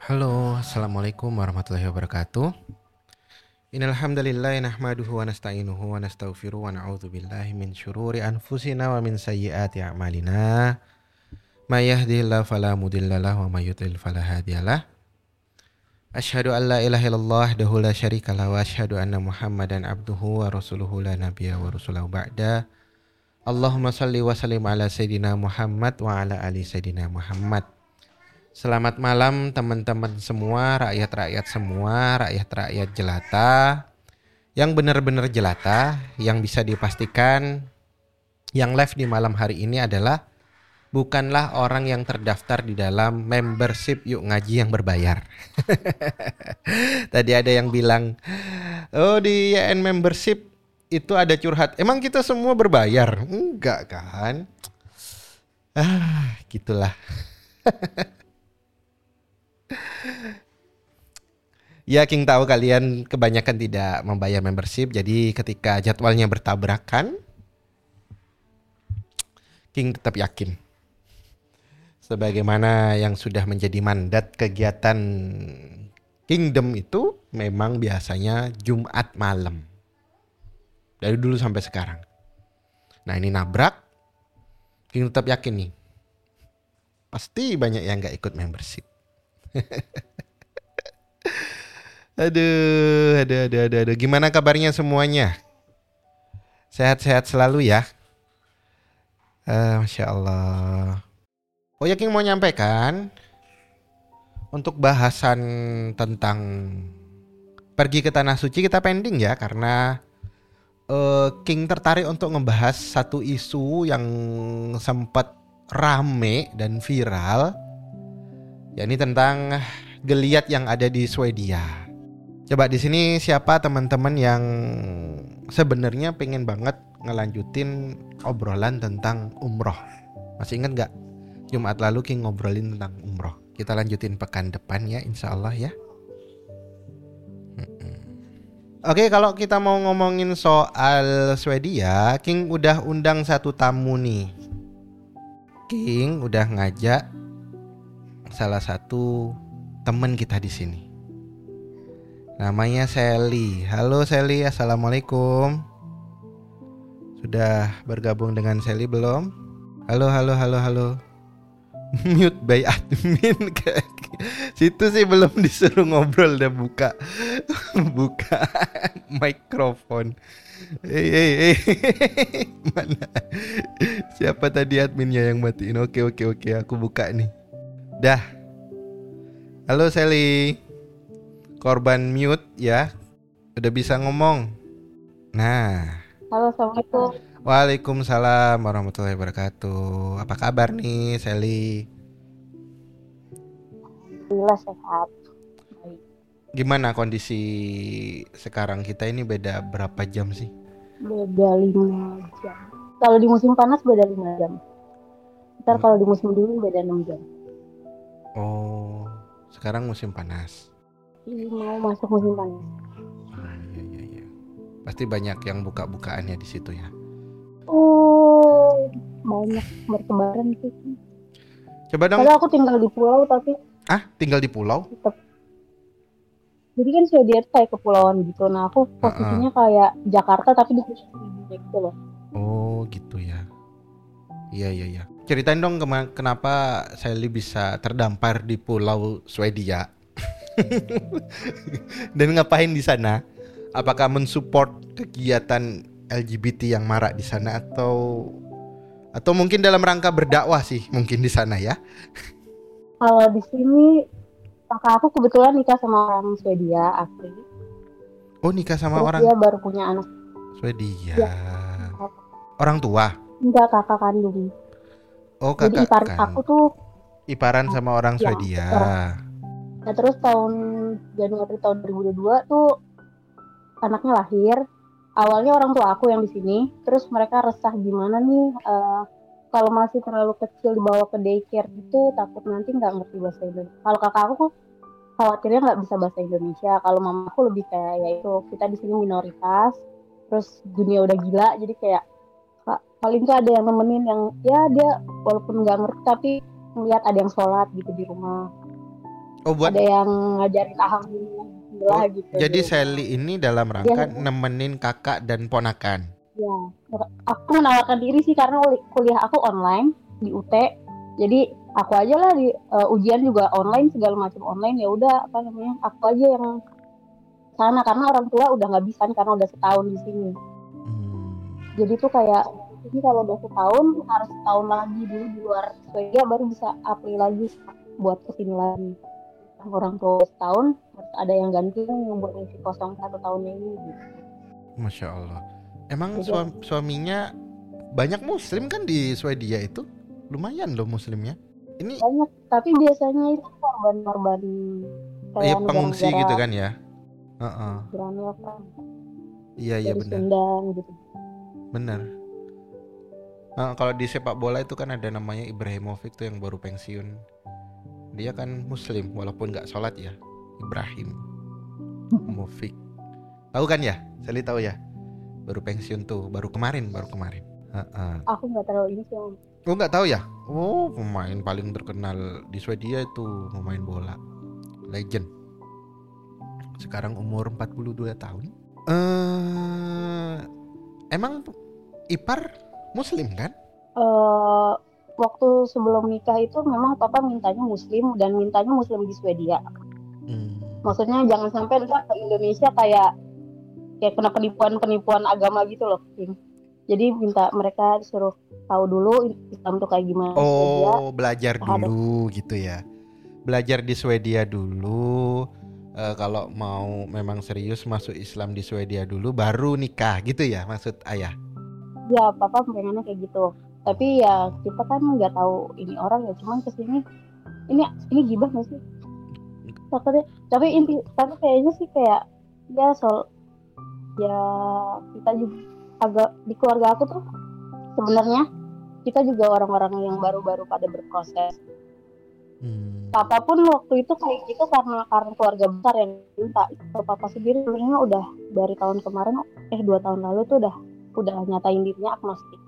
Halo, assalamualaikum warahmatullahi wabarakatuh. Innal hamdalillah nahmaduhu wa nasta'inuhu wa nastaghfiruh wa na'udzu billahi min syururi anfusina wa min sayyiati a'malina. May yahdihillahu fala mudhillalah wa may yudhlil fala hadiyalah. Asyhadu an la ilaha illallah wahdahu la syarikalah wa asyhadu anna Muhammadan abduhu wa rasuluhu la nabiyya wa rasulahu ba'da. Allahumma shalli wa sallim ala sayyidina Muhammad wa ala ali sayyidina Muhammad. Selamat malam teman-teman semua, rakyat-rakyat semua, rakyat-rakyat jelata. Yang benar-benar jelata, yang bisa dipastikan yang live di malam hari ini adalah bukanlah orang yang terdaftar di dalam membership Yuk Ngaji yang berbayar. Tadi ada yang bilang, oh di YN membership itu ada curhat. Emang kita semua berbayar? Enggak kan? Gitulah. Ya, King tahu kalian kebanyakan tidak membayar membership. Jadi ketika jadwalnya bertabrakan, King tetap yakin. Sebagaimana yang sudah menjadi mandat kegiatan Kingdom itu memang biasanya Jumat malam. Dari dulu sampai sekarang. Nah ini nabrak, King tetap yakin nih. Pasti banyak yang gak ikut membership. Aduh. Gimana kabarnya semuanya? Sehat-sehat selalu ya? Masya Allah. Oh ya, King mau nyampaikan untuk bahasan tentang pergi ke Tanah Suci kita pending ya. Karena King tertarik untuk ngebahas satu isu yang sempat rame dan viral. Yakni tentang geliat yang ada di Swedia. Coba di sini siapa teman-teman yang sebenarnya pengen banget ngelanjutin obrolan tentang umroh? Masih ingat gak? Jumat lalu King ngobrolin tentang umroh. Kita lanjutin pekan depan ya, insya Allah ya. Oke, kalau kita mau ngomongin soal Swedia, King udah undang satu tamu nih. King udah ngajak salah satu teman kita di sini. Namanya Sally. Halo Sally, assalamualaikum. Sudah bergabung dengan Sally belum? Halo. Mute by admin. Situ sih belum disuruh ngobrol, udah buka mikrofon. Hey. Mana? Siapa tadi adminnya yang matiin? Oke, aku buka nih. Dah. Halo Sally. Korban mute ya. Udah bisa ngomong. Nah. Halo, Assalamualaikum. Waalaikumsalam warahmatullahi wabarakatuh. Apa kabar nih Sally? Alhamdulillah sehat. Baik. Gimana kondisi sekarang kita ini beda berapa jam sih? Beda 5 jam. Kalau di musim panas beda 5 jam. Ntar kalau di musim dingin beda 6 jam. Oh, sekarang musim panas. Ini mau masuk musim panas. Iya. Pasti banyak yang buka-bukaannya di situ ya. Oh, banyak bertebaran sih. Coba dong. Padahal aku tinggal di pulau tapi Tinggal di pulau? tetap. Jadi kan Swedia itu kayak kepulauan gitu. Nah, aku posisinya kayak Jakarta tapi di pusat gitu loh. Oh, gitu ya. Iya. Ceritain dong kenapa Sally bisa terdampar di pulau Swedia. Dan ngapain di sana? Apakah mensupport kegiatan LGBT yang marak di sana atau mungkin dalam rangka berdakwah sih mungkin di sana ya? Kalau di sini kakak aku kebetulan nikah sama orang Swedia asli. Oh, nikah sama Terus orang dia baru punya anak. Swedia. Ya, orang tua? enggak, kakak kandung. Oh, Jadi kakak ipar kan. aku tuh Iparan sama orang ya, Swedia. Nah, terus Januari tahun 2022 tuh anaknya lahir. Awalnya orang tua aku yang di sini, terus mereka resah gimana nih kalau masih terlalu kecil dibawa ke daycare gitu, takut nanti nggak ngerti bahasa Indonesia. Kalau kakak aku khawatirnya nggak bisa bahasa Indonesia. Kalau mama aku lebih kayak ya itu, kita di sini minoritas, terus dunia udah gila, jadi kayak paling nggak ada yang nemenin yang ya dia walaupun nggak ngerti tapi ngeliat ada yang sholat gitu di rumah. Oh buat, Ada yang ngajarin alhamdulillah oh gitu di jadi rumah. Sally ini dalam Dia rangka nemenin kakak dan ponakan. ya, aku menawarkan diri sih karena kuliah aku online di UT. Jadi aku aja lah di ujian juga online segala macam online, ya udah apa namanya aku aja yang sana karena orang tua udah nggak bisa nih, karena udah setahun di sini. Hmm. Jadi tuh kayak ini kalau udah setahun harus setahun lagi dulu di luar Swedia baru bisa apply lagi buat kesini lagi. Orang tua setahun harus ada yang gantiin yang buat ngisi kosong 1 tahunnya ini gitu. Masya Allah. Emang Jadi suaminya banyak muslim kan di Swedia itu? Lumayan loh muslimnya. Ini banyak, tapi biasanya itu korban-korban ya kayak pengungsi negara-negara gitu kan ya. Heeh. Irannya apa Iya iya dari benar. Sunda gitu. Benar. Kalau di sepak bola itu kan ada namanya Ibrahimovic tuh yang baru pensiun. Dia kan muslim walaupun nggak sholat ya. Ibrahim Movic. Tahu kan ya? Sally tahu ya? Baru pensiun tuh, baru kemarin. Heeh. Aku nggak terlalu ini sih. Oh nggak tahu ya? Oh pemain paling terkenal di Swedia itu pemain bola, legend. Sekarang umur 42 tahun. Emang Ipar Muslim kan? Eh, waktu sebelum nikah itu memang papa mintanya Muslim dan mintanya Muslim di Swedia. Hmm. Maksudnya jangan sampai ntar ke Indonesia kayak kena penipuan agama gitu loh, Kim. Jadi minta mereka disuruh tahu dulu Islam tuh kayak gimana di Swedia. Oh belajar dulu gitu ya? Belajar di Swedia dulu. Kalau mau memang serius masuk Islam di Swedia dulu, baru nikah gitu ya maksud ayah? Ya papa pengennya kayak gitu. Tapi ya kita kan nggak tahu ini orang ya, cuman kesini ini gibah nggak sih? Takutnya, tapi kayaknya sih kayak ya soal ya kita juga agak di keluarga aku tuh sebenarnya kita juga orang-orang yang baru-baru pada berproses. Papa pun waktu itu kayak gitu karena keluarga besar yang minta. Kalau papa sendiri sebenarnya udah dari tahun kemarin 2 tahun lalu tuh udah nyatain dirinya agnostik.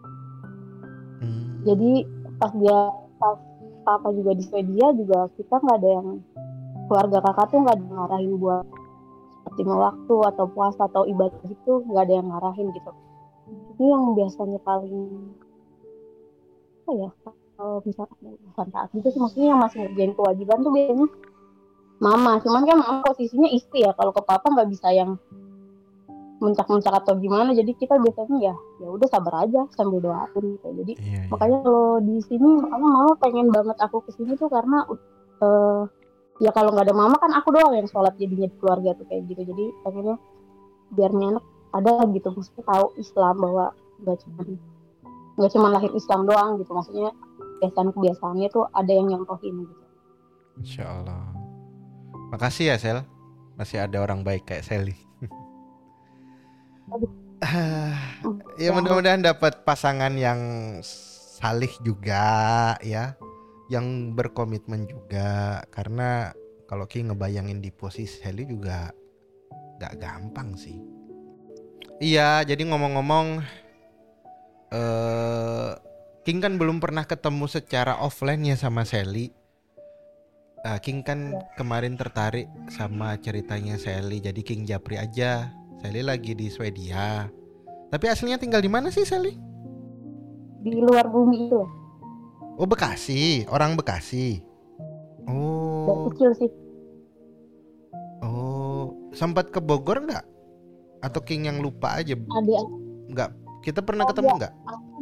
Jadi pas papa juga di Swedia juga kita nggak ada yang keluarga kakak tuh nggak ngarahin buat seperti waktu atau puasa atau ibadah gitu, nggak ada yang ngarahin gitu. Ini yang biasanya paling apa ya, kalau misalkan bukan taat gitu sih, maksudnya yang masih ngerjain kewajiban tuh biasanya mama. Cuman kan mama posisinya istri ya, kalau ke papa nggak bisa yang muncak-muncak atau gimana, jadi kita biasanya ya udah sabar aja sambil doain gitu. Jadi makanya kalau di sini makanya mama pengen banget aku kesini tuh karena ya kalau nggak ada mama kan aku doang yang sholat jadinya di keluarga tuh kayak gitu. Jadi pengennya biar anak ada gitu, maksudnya tahu Islam bahwa nggak cuma lahir Islam doang gitu, maksudnya kebiasaan-kebiasaannya tuh ada yang nyontohin gitu. Insya Allah. Makasih ya Sel, masih ada orang baik kayak Sally. Ya mudah-mudahan dapat pasangan yang salih juga ya, yang berkomitmen juga. Karena kalau Ki ngebayangin di posisi Sally juga gak gampang sih. Iya, jadi ngomong-ngomong, King kan belum pernah ketemu secara offline ya sama Sally. King kan kemarin tertarik sama ceritanya Sally, jadi King japri aja. Sally lagi di Swedia. Tapi aslinya tinggal di mana sih Sally? Di luar bumi itu. Oh Bekasi, orang Bekasi. Oh. Dari kecil sih. Oh, sempat ke Bogor nggak? Atau King yang lupa aja? Ada. Nggak. Kita pernah ketemu nggak?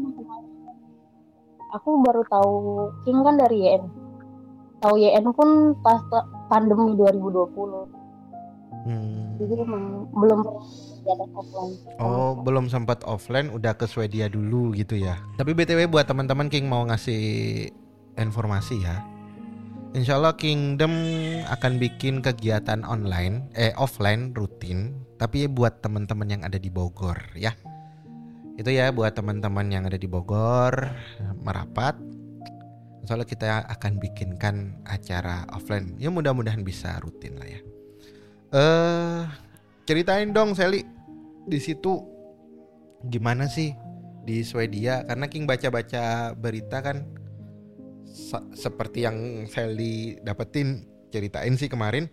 Aku baru tahu King kan dari YN. Tahu YN pun pas pandemi 2020. Jadi emang belum kegiatan offline. Oh, belum sempat offline, udah ke Swedia dulu gitu ya. Tapi BTW buat teman-teman King mau ngasih informasi ya. Insya Allah Kingdom akan bikin kegiatan offline rutin. Tapi buat teman-teman yang ada di Bogor ya. Itu ya buat teman-teman yang ada di Bogor, merapat. Insya Allah kita akan bikinkan acara offline. Ya mudah-mudahan bisa rutin lah ya. Ceritain dong Sally, di situ gimana sih di Swedia? Karena King baca-baca berita kan seperti yang Sally dapetin, ceritain sih kemarin.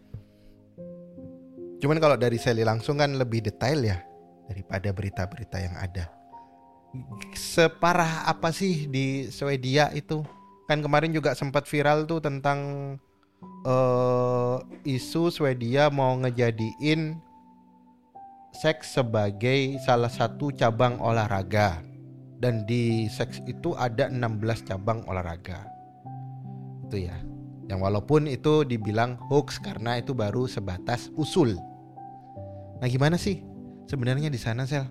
Cuman kalau dari Sally langsung kan lebih detail ya daripada berita-berita yang ada. Separah apa sih di Swedia itu? Kan kemarin juga sempat viral tuh tentang isu Swedia mau ngejadiin seks sebagai salah satu cabang olahraga. Dan di seks itu ada 16 cabang olahraga. Itu ya. Yang walaupun itu dibilang hoax karena itu baru sebatas usul. Nah, gimana sih sebenarnya di sana, Sel?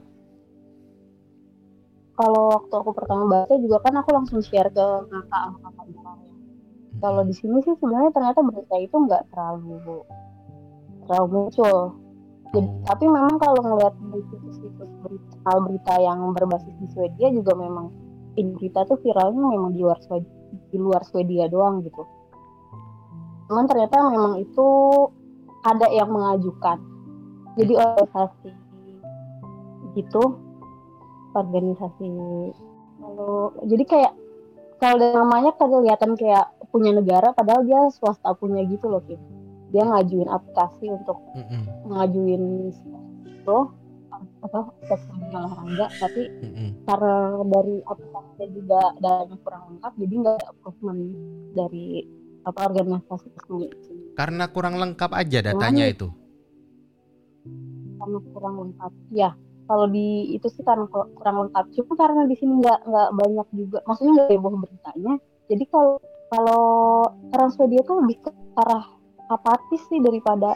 Kalau waktu aku pertama baca juga kan aku langsung share ke kakak besarnya. Kalau di sini sih sebenarnya ternyata berita itu nggak terlalu muncul. Jadi, tapi memang kalau ngelihat di situs-situs berita yang berbasis di Swedia juga memang berita tuh viralnya memang di luar Swedia doang gitu. Cuman ternyata memang itu ada yang mengajukan. Jadi organisasi gitu, organisasi jadi kayak kalau dari namanya kelihatan kayak punya negara padahal dia swasta punya gitu loh, Kim. Dia ngajuin aplikasi untuk ngajuin itu seks olahraga, tapi karena dari aplikasinya juga datanya kurang lengkap, jadi nggak ada approvement dari organisasi resmi. Karena kurang lengkap aja datanya itu. Karena kurang lengkap, ya. Kalau di itu sih karena kurang lengkap. Cuma karena di sini nggak banyak juga, maksudnya nggak heboh beritanya. Jadi kalau orang Swedia tuh lebih ke arah apatis sih daripada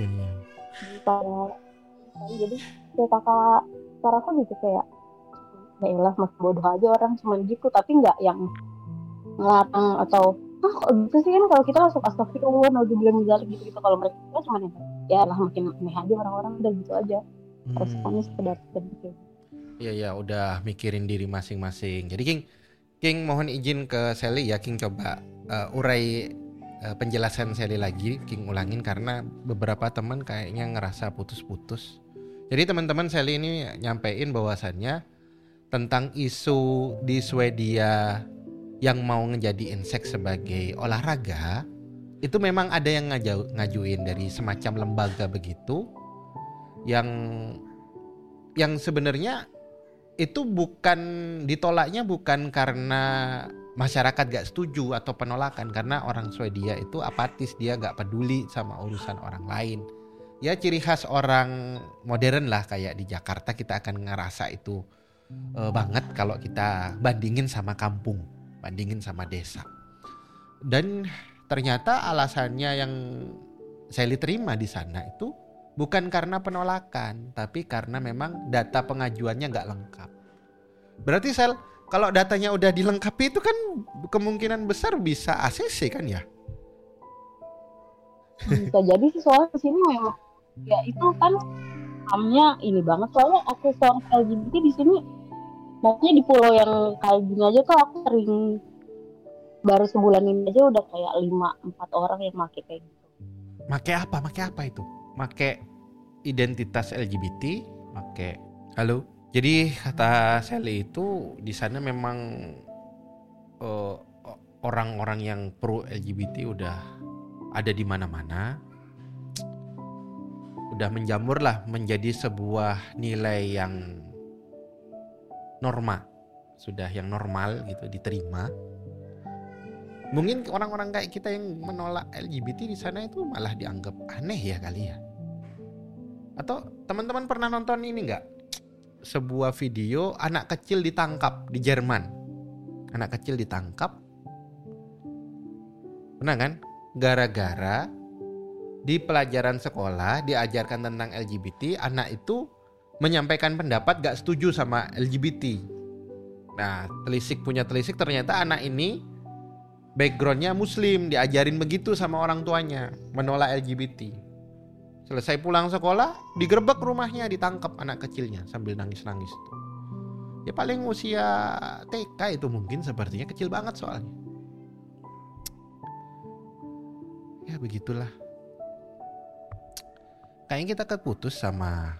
jadi kayak kakak gitu kayak ya elah masih bodoh aja orang cuman gitu, tapi nggak yang ngelarang atau kok gitu sih. Kan kalau kita langsung astagfirullah naudzubillah gitu kalau mereka cuma ya lah makin aneh aja orang-orang udah gitu aja. Responnya sekedar gitu. Iya udah mikirin diri masing-masing. Jadi King mohon izin ke Sally ya, King coba urai penjelasan Sally lagi, King ulangin karena beberapa teman kayaknya ngerasa putus-putus. Jadi teman-teman Sally ini nyampein bahwasannya tentang isu di Swedia yang mau ngejadiin seks sebagai olahraga, itu memang ada yang ngajuin dari semacam lembaga begitu yang sebenarnya itu bukan ditolaknya bukan karena masyarakat gak setuju atau penolakan, karena orang Swedia itu apatis, dia gak peduli sama urusan orang lain. Ya ciri khas orang modern lah, kayak di Jakarta kita akan ngerasa itu banget kalau kita bandingin sama kampung, bandingin sama desa. Dan ternyata alasannya yang saya terima di sana itu bukan karena penolakan, tapi karena memang data pengajuannya gak lengkap. Berarti Sel, kalau datanya udah dilengkapi itu kan kemungkinan besar bisa ACC kan ya? Bisa jadi sih, soalnya di sini memang ya itu kan hamnya ini banget, soalnya aksesoris LGBT di sini, maksudnya di pulau yang kayak gini aja tuh aku sering, baru sebulan ini aja udah kayak 5-4 orang yang make kayak gitu. Make apa itu? Make identitas LGBT, make halo. Jadi kata Sally itu di sana memang orang-orang yang pro LGBT udah ada di mana-mana, udah menjamur lah menjadi sebuah nilai yang sudah yang normal gitu, diterima. Mungkin orang-orang kayak kita yang menolak LGBT di sana itu malah dianggap aneh ya kali ya. Atau teman-teman pernah nonton ini nggak? Sebuah video anak kecil ditangkap di Jerman. Anak kecil ditangkap. Pernah kan? Gara-gara di pelajaran sekolah diajarkan tentang LGBT, anak itu menyampaikan pendapat gak setuju sama LGBT. Nah, punya telisik ternyata anak ini backgroundnya muslim, diajarin begitu sama orang tuanya, menolak LGBT. Selesai pulang sekolah, digerebek rumahnya, ditangkap anak kecilnya sambil nangis-nangis. Ya paling usia TK itu mungkin, sepertinya kecil banget soalnya. Ya begitulah. Kayaknya kita keputus sama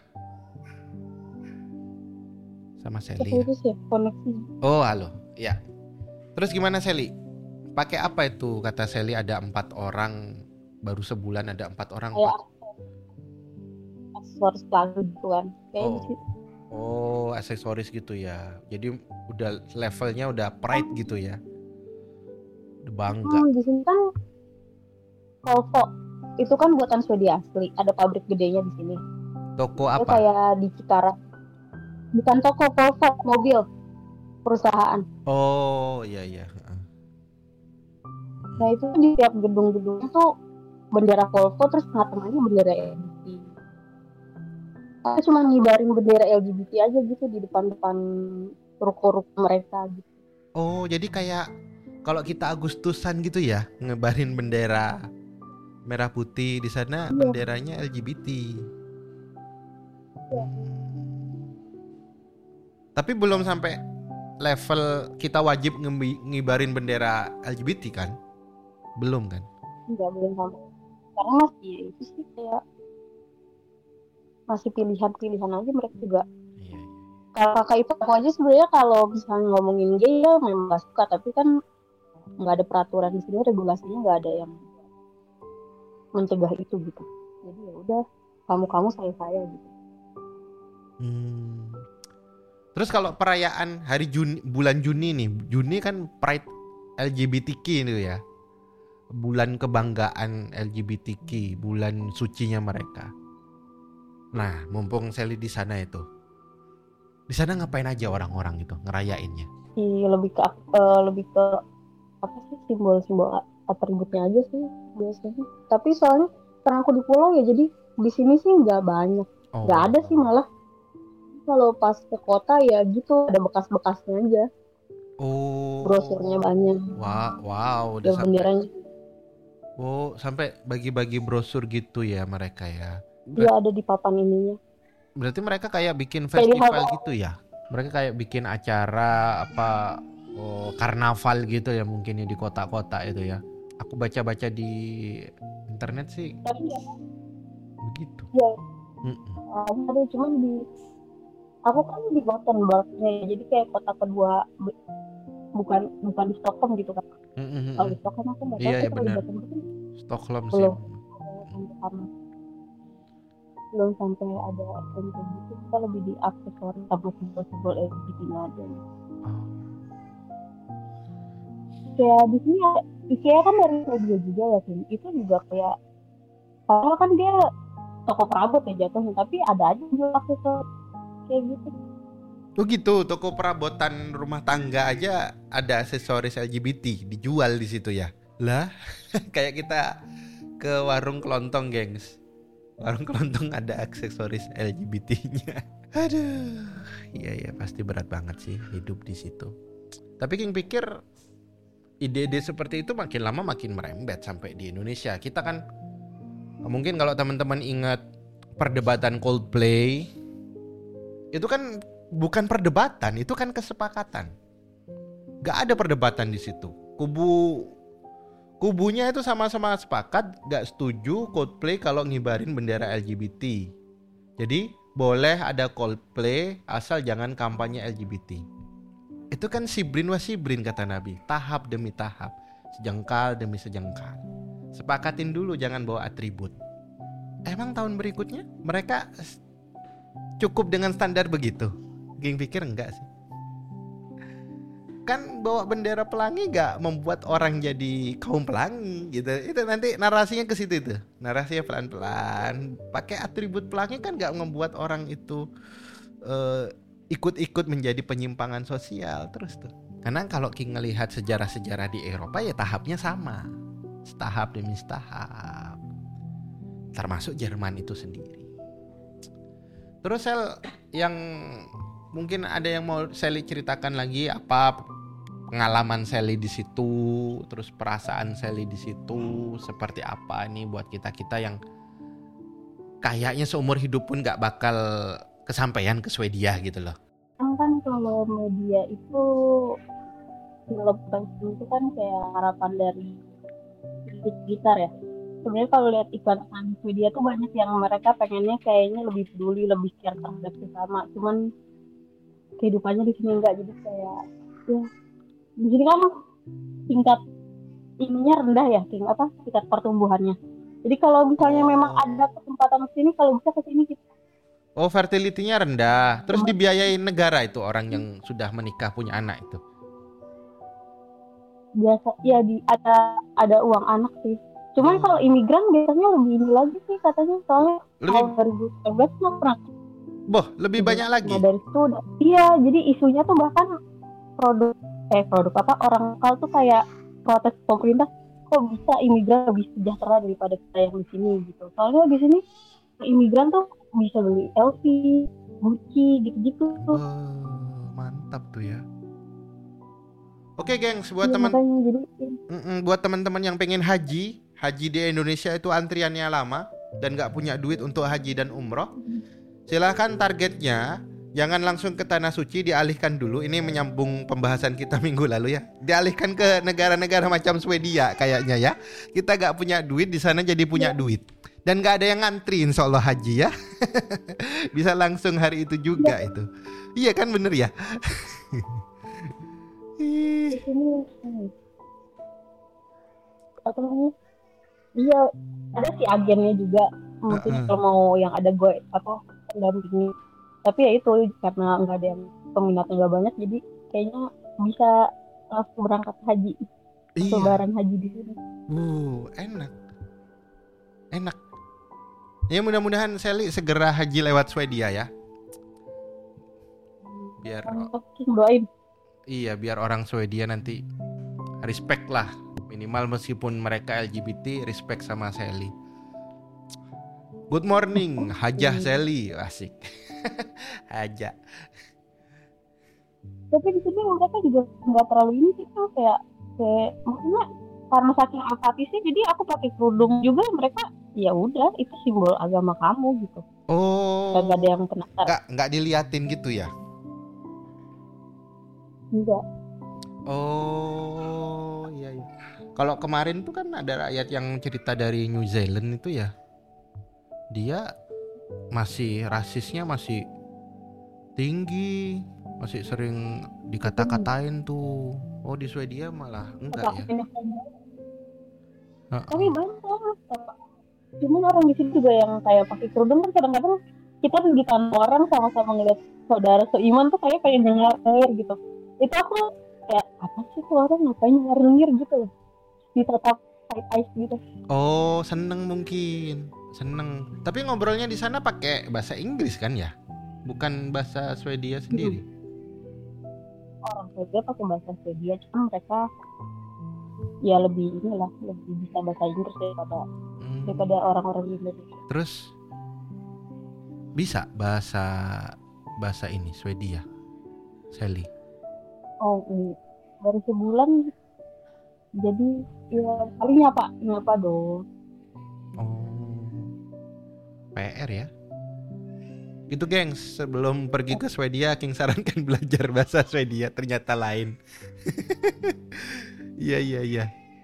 Sally. Keputus ya koneksi. Oh halo, ya. Terus gimana Sally? Pakai apa itu? Kata Sally ada 4 orang baru sebulan ada 4 orang kayak Pak. aksesoris pelangi gitu kan kayak Oh, gitu. oh aksesoris gitu ya. Jadi udah levelnya udah pride gitu ya, udah bangga. Di sini kan Volvo itu kan buatan Swedia asli, ada pabrik gedenya di sini. Toko Itu apa? kayak di Cikarang, bukan toko, Volvo mobil perusahaan. Oh iya iya. Nah itu di tiap gedung-gedungnya tuh bendera Volvo, terus tengah-tengahnya bendera LGBT. Aku cuma ngibarin bendera LGBT aja gitu di depan-depan ruko-ruko mereka gitu. Oh jadi kayak kalau kita Agustusan gitu ya, ngebarin bendera merah putih, di sana Iya, benderanya LGBT. iya. Tapi belum sampai level kita wajib ngibarin bendera LGBT kan? Belum kan? Enggak, belum sampai. Karena masih ya itu sih kayak masih pilihan-pilihan aja mereka juga. Iya, iya. Kalau kakak itu aku aja sebenarnya kalau misalnya ngomongin gay ya memang gak suka, tapi kan nggak ada peraturan di sini, regulasinya nggak ada yang mencegah itu gitu. Jadi ya udah, kamu saya gitu. Hmm. Terus kalau perayaan hari Juni, bulan Juni nih, Juni kan Pride LGBTQ itu ya, bulan kebanggaan LGBTQ, bulan sucinya mereka. Nah, mumpung Sally di sana itu, di sana ngapain aja orang-orang itu ngerayainnya? Lebih ke lebih ke apa sih, simbol-simbol atributnya aja sih biasanya. Tapi soalnya karena aku di pulau ya, jadi di sini sih nggak banyak, nggak Oh, ada sih malah. Kalau pas ke kota ya gitu ada bekas-bekasnya aja, brosurnya oh, banyak, wow, wow, udah ada sampai, benderanya. oh, sampai bagi-bagi brosur gitu ya mereka ya. Dia ada di papan ininya. Berarti mereka kayak bikin Kayak di festival hotel. gitu ya? Mereka kayak bikin acara apa, oh, karnaval gitu ya mungkin ya di kota-kota itu ya. Aku baca-baca di internet sih Tapi ya, begitu. ya Mm-mm. ada cuman di aku kan di Gothenburgnya ya, jadi kayak kota kedua, bukan bukan di Stockholm gitu kan. Kalau Mm-mm. di Stockholm aku nggak tahu, Iya tapi ya kalau di benar. Gothenburg kan Stockholm sih belum memang. sampai sana, belum sampai ada yang kayak gitu. Kita lebih di aksesoris sama simbol-simbol LGBT-nya aja. Oh. Kayak di sini ya, IKEA kan dari Swedia juga ya Tim. Itu juga kayak, padahal kan dia toko perabot ya jatuhnya, tapi ada aja jual aksesoris kayak gitu. Oh gitu, toko perabotan rumah tangga aja ada aksesoris LGBT dijual di situ ya. Lah, kayak kita ke warung kelontong, gengs. Warung kelontong ada aksesoris LGBT-nya. Aduh, iya ya pasti berat banget sih hidup di situ. Tapi King pikir ide-ide seperti itu makin lama makin merembet sampai di Indonesia. Kita kan mungkin kalau teman-teman ingat perdebatan Coldplay, itu kan bukan perdebatan, itu kan kesepakatan. Gak ada perdebatan di situ. Kubunya itu sama-sama sepakat gak setuju Coldplay kalau ngibarin bendera LGBT. Jadi boleh ada Coldplay asal jangan kampanye LGBT. Itu kan sibrin wa sibrin kata Nabi, tahap demi tahap, sejengkal demi sejengkal. Sepakatin dulu jangan bawa atribut. Emang tahun berikutnya mereka cukup dengan standar begitu? Geng pikir enggak sih. Kan bawa bendera pelangi gak membuat orang jadi kaum pelangi gitu. Itu nanti narasinya ke situ itu. Narasinya pelan-pelan. Pakai atribut pelangi kan gak membuat orang itu ikut-ikut menjadi penyimpangan sosial terus tuh. Karena kalau King ngelihat sejarah-sejarah di Eropa ya tahapnya sama. Setahap demi setahap. Termasuk Jerman itu sendiri. Terus Sel, yang mungkin ada yang mau Sally ceritakan lagi apa pengalaman Sally di situ, terus perasaan Sally di situ seperti apa nih buat kita-kita yang kayaknya seumur hidup pun gak bakal kesampaian ke Swedia gitu loh. Kan kalau media itu, film itu kan kayak harapan dari gitar ya. Sebenarnya kalau lihat iklan Swedia tuh banyak yang mereka pengennya kayaknya lebih peduli, lebih care terhadap sesama. Cuman kehidupannya di sini enggak, jadi kayak ya di sini kan tingkat ininya rendah ya, tingkat pertumbuhannya. Jadi kalau misalnya memang Oh. ada kesempatan ke sini, kalau bisa ke sini kita Oh, fertility-nya rendah. Terus cuma dibiayain negara itu orang yang sudah menikah punya anak itu. biasa ya ada uang anak sih. Cuman kalau Oh. imigran biasanya lebih ini lagi sih katanya, soalnya tahun Lebih 2019 nggak pernah lebih juga. banyak lagi. Nah dari situ udah, iya jadi isunya tuh bahkan produk produk apa orang lokal tuh kayak protes pemerintah, kok bisa imigran lebih sejahtera daripada kita yang di sini gitu. Soalnya di sini imigran tuh bisa beli LV, Gucci gitu-gitu. Wah, mantap tuh ya. Oke, gengs, buat Iya teman makanya jadi buat teman-teman yang pengen haji, haji di Indonesia itu antriannya lama dan nggak punya duit untuk haji dan umroh, silahkan targetnya jangan langsung ke tanah suci, dialihkan dulu. Ini menyambung pembahasan kita minggu lalu ya. Dialihkan ke negara-negara macam Swedia kayaknya ya. Kita nggak punya duit di sana jadi punya duit. Dan nggak ada yang ngantri insya Allah haji ya. Bisa langsung hari itu juga itu. Iya kan bener ya? di sini apa namanya? Iya ada sih agennya juga. Mungkin kalau mau yang ada gue apa pendampingi. Tapi ya itu karena nggak ada yang peminatnya nggak banyak, jadi kayaknya bisa langsung berangkat haji, Iya. lebaran haji di sini. Enak. Enak. Ya mudah-mudahan Sally segera haji lewat Swedia ya. Biar Mungkin doain. iya, biar orang Swedia nanti respect lah. Minimal meskipun mereka LGBT, respect sama Sally. Good morning, Hajah Sally. Asik. Hajah. Tapi di sini mereka juga nggak terlalu ini sih tuh kayak maksudnya karena saking apatisnya jadi aku pakai kerudung juga mereka ya udah itu simbol agama kamu gitu. Gak ada Oh, yang penasaran. nggak diliatin gitu ya? Enggak. Oh, iya iya. Kalau kemarin tuh kan ada rakyat yang cerita dari New Zealand itu ya. Dia masih rasisnya masih tinggi, masih sering dikata-katain tuh. Oh, di Swedia malah enggak ya. Tapi Heeh. banyak cuman orang di sini juga yang kayak pakai kerudung kan kadang-kadang kita di orang sama-sama ngeliat saudara seiman tuh kayak pengen denger gitu. Itu aku kayak apa sih tuh orang ngapain nyengir gitu ditatap side eyes gitu. Oh, seneng mungkin. Seneng. Tapi ngobrolnya di sana pakai bahasa Inggris kan ya? Bukan bahasa Swedia sendiri. Orang Swedia pakai bahasa Swedia cuma mereka ya lebih inilah lebih bisa bahasa Inggris daripada orang-orang di Indonesia. Terus bisa bahasa bahasa ini Swedia, Sally. Oh baru sebulan jadi ya kali nyapa dong. Oh, PR ya. Gitu gengs, sebelum pergi ke Swedia King sarankan belajar bahasa Swedia, ternyata lain. Iya iya iya.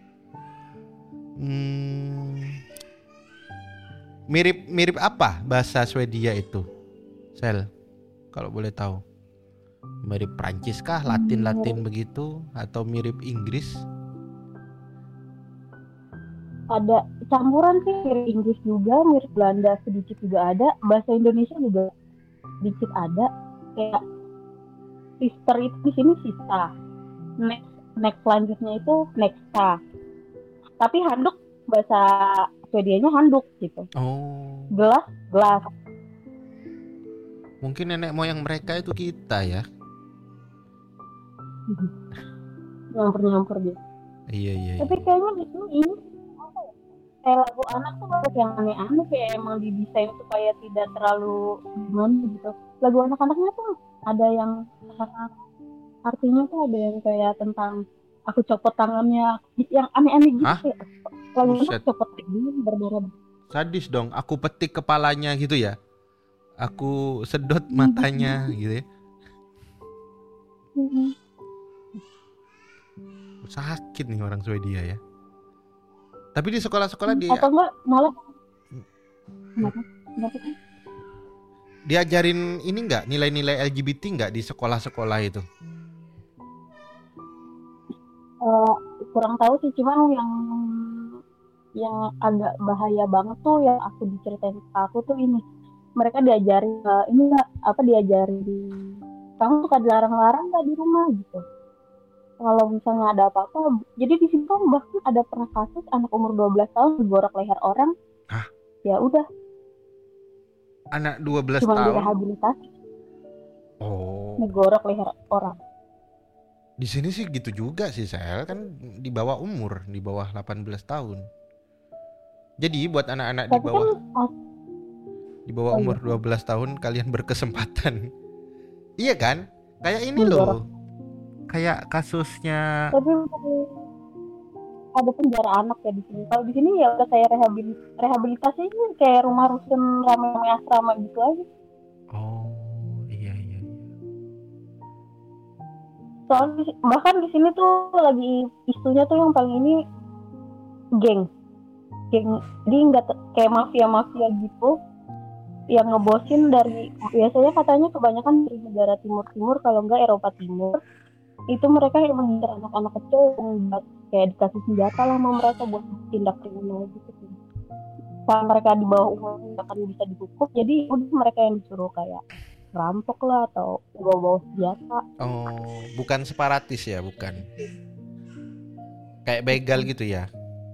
Mirip apa bahasa Swedia itu, Sel? Kalau boleh tahu. Mirip Prancis kah, Latin begitu, atau mirip Inggris? Ada campuran sih, mirip Inggris juga, mirip Belanda sedikit juga ada, bahasa Indonesia juga sedikit ada. Kayak sister itu di sini sista, next selanjutnya itu nexta. Tapi handuk bahasa Swedianya handuk gitu. Oh. Gelas. Mungkin nenek moyang mereka itu kita ya. Nyampur dia. Iya. Tapi kayaknya di sini ini kayak lagu anak tuh banyak yang aneh-aneh, kayak emang didesain supaya tidak terlalu gimana gitu. Lagu anak-anaknya tuh ada yang artinya tuh ada yang kayak tentang aku copot tangannya, yang aneh-aneh gitu. Kayak lagu anak copot tangannya berdarah. Sadis dong, aku petik kepalanya gitu ya. Aku sedot matanya gitu ya. Sakit nih orang Swedia ya. Tapi di sekolah-sekolah dia atau enggak malah diajarin ini enggak, nilai-nilai LGBT enggak di sekolah-sekolah itu? Kurang tahu sih, cuman yang yang agak bahaya banget tuh yang aku diceritain ke aku tuh ini. Mereka diajari ini nggak apa diajari di kamu suka dilarang-larang nggak di rumah gitu. Kalau misalnya ada apa-apa, jadi di situ bahkan ada pernah kasus anak umur 12 tahun digorok leher orang, Hah? ya udah Anak 12 cuma tahun? direhabilitasi, Oh, digorok leher orang. di sini sih gitu juga sih, Sel. Kan di bawah umur, di bawah 18 tahun. Jadi buat anak-anak Tapi kan di bawah oh umur iya, 12 tahun kalian berkesempatan. Iya kan? Kayak ini digorok. loh. Kayak kasusnya. Tapi ada penjara anak ya di sini. Kalau di sini ya udah kayak rehabilitasi ini kayak rumah rusun rame-rame asrama gitu aja. Oh, iya iya iya. Soalnya bahkan di sini tuh lagi isunya tuh yang paling ini geng, geng. Jadi nggak kayak mafia-mafia gitu yang ngebosin dari biasanya katanya kebanyakan dari negara timur-timur kalau enggak Eropa Timur itu mereka yang mengincar anak-anak kecil yang kayak dikasih senjata lah sama mereka buat tindak kriminal gitu. Kalau mereka di bawah umur nggak akan bisa dihukum jadi udah mereka yang disuruh kayak rampok lah atau bawa-bawa senjata. Oh, bukan separatis ya, bukan. Kayak begal gitu ya.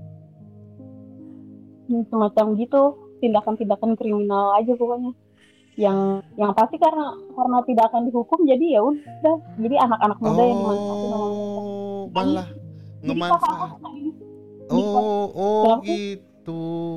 Semacam gitu tindakan-tindakan kriminal aja pokoknya yang pasti karena tidak akan dihukum jadi ya udah jadi anak-anak muda yang dimanfaatin sama mereka. Oh, Jadi malah jadi kakak aku ngemanfaat. tuh ini di kos Oh, oh kenapa gitu.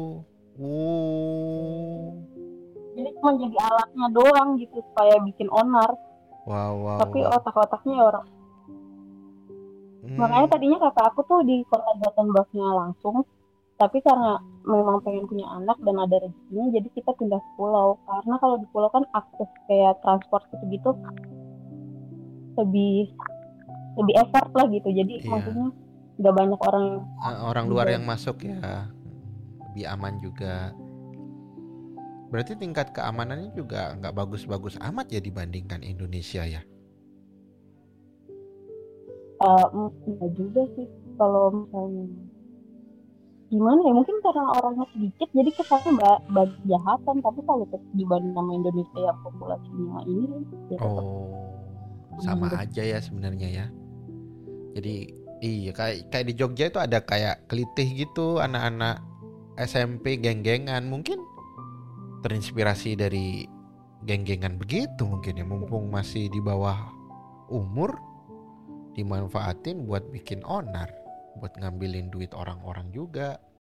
Oh. jadi cuma jadi alatnya doang gitu supaya bikin onar Wow, wow, tapi wow. otak-otaknya ya orang makanya Hmm. tadinya kakak aku tuh di kota Gothenburgnya langsung tapi karena memang pengen punya anak dan ada rezekinya jadi kita pindah ke pulau karena kalau di pulau kan akses kayak transport gitu-gitu lebih lebih effort lah gitu jadi Iya. maksudnya nggak banyak orang yang Orang luar juga. yang masuk ya. Lebih aman juga. Berarti tingkat keamanannya juga nggak bagus-bagus amat ya dibandingkan Indonesia ya. Enggak juga sih kalau misalnya gimana ya mungkin karena orangnya sedikit jadi kesannya banyak kejahatan tapi kalau dibanding sama Indonesia yang populasinya ini ya tetap Oh, sama aman deh. aja ya sebenarnya ya. Jadi iya kayak di Jogja itu ada kayak kelitih gitu anak-anak SMP geng-gengan mungkin terinspirasi dari geng-gengan begitu mungkin ya mumpung masih di bawah umur dimanfaatin buat bikin onar, buat ngambilin duit orang-orang juga.